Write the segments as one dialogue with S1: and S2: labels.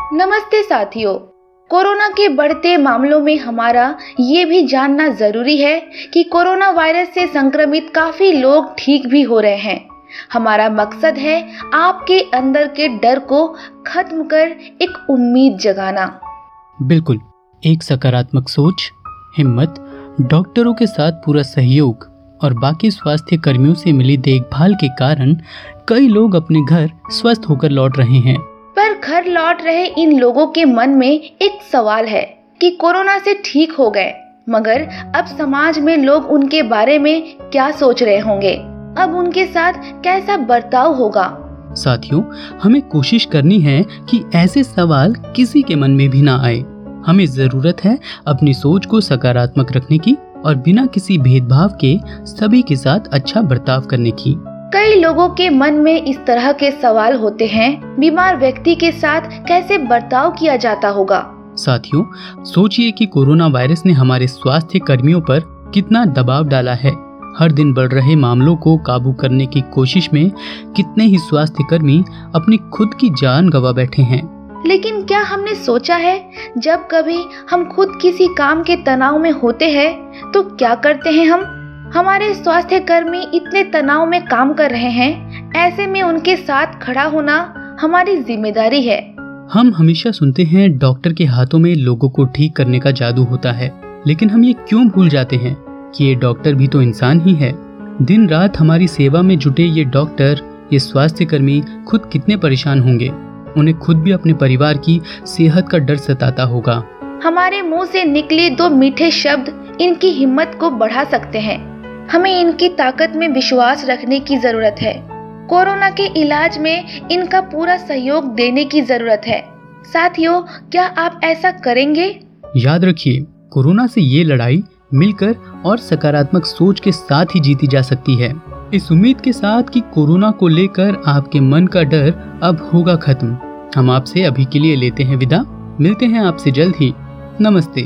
S1: नमस्ते साथियों। कोरोना के बढ़ते मामलों में हमारा ये भी जानना जरूरी है कि कोरोना वायरस से संक्रमित काफी लोग ठीक भी हो रहे हैं। हमारा मकसद है आपके अंदर के डर को खत्म कर एक उम्मीद जगाना।
S2: बिल्कुल, एक सकारात्मक सोच, हिम्मत, डॉक्टरों के साथ पूरा सहयोग और बाकी स्वास्थ्य कर्मियों से मिली देखभाल के कारण कई लोग अपने घर स्वस्थ होकर लौट रहे हैं।
S1: पर घर लौट रहे इन लोगों के मन में एक सवाल है कि कोरोना से ठीक हो गए, मगर अब समाज में लोग उनके बारे में क्या सोच रहे होंगे, अब उनके साथ कैसा बर्ताव होगा।
S2: साथियों, हमें कोशिश करनी है कि ऐसे सवाल किसी के मन में भी ना आए। हमें जरूरत है अपनी सोच को सकारात्मक रखने की और बिना किसी भेदभाव के सभी के साथ अच्छा बर्ताव करने की।
S1: कई लोगों के मन में इस तरह के सवाल होते हैं, बीमार व्यक्ति के साथ कैसे बर्ताव किया जाता होगा।
S2: साथियों, सोचिए कि कोरोना वायरस ने हमारे स्वास्थ्य कर्मियों पर कितना दबाव डाला है। हर दिन बढ़ रहे मामलों को काबू करने की कोशिश में कितने ही स्वास्थ्य कर्मी अपनी खुद की जान गंवा बैठे हैं।
S1: लेकिन क्या हमने सोचा है, जब कभी हम खुद किसी काम के तनाव में होते हैं तो क्या करते हैं हम? हमारे स्वास्थ्य कर्मी इतने तनाव में काम कर रहे हैं, ऐसे में उनके साथ खड़ा होना हमारी जिम्मेदारी है।
S2: हम हमेशा सुनते हैं डॉक्टर के हाथों में लोगों को ठीक करने का जादू होता है, लेकिन हम ये क्यों भूल जाते हैं कि ये डॉक्टर भी तो इंसान ही है। दिन रात हमारी सेवा में जुटे ये डॉक्टर, ये स्वास्थ्य कर्मी खुद कितने परेशान होंगे। उन्हें खुद भी अपने परिवार की सेहत का डर सताता होगा।
S1: हमारे मुंह से निकले दो मीठे शब्द इनकी हिम्मत को बढ़ा सकते हैं। हमें इनकी ताकत में विश्वास रखने की जरूरत है। कोरोना के इलाज में इनका पूरा सहयोग देने की जरूरत है। साथियों, क्या आप ऐसा करेंगे?
S2: याद रखिए, कोरोना से ये लड़ाई मिलकर और सकारात्मक सोच के साथ ही जीती जा सकती है। इस उम्मीद के साथ कि कोरोना को लेकर आपके मन का डर अब होगा खत्म। हम आपसे अभी के लिए लेते हैं विदा। मिलते हैं आपसे जल्द ही। नमस्ते।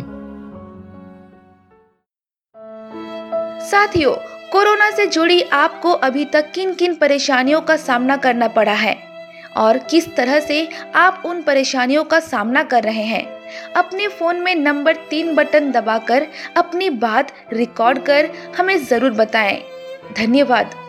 S1: साथियों, कोरोना से जुड़ी आपको अभी तक किन किन परेशानियों का सामना करना पड़ा है और किस तरह से आप उन परेशानियों का सामना कर रहे हैं, अपने फोन में नंबर 3 बटन दबाकर अपनी बात रिकॉर्ड कर हमें जरूर बताएं। धन्यवाद।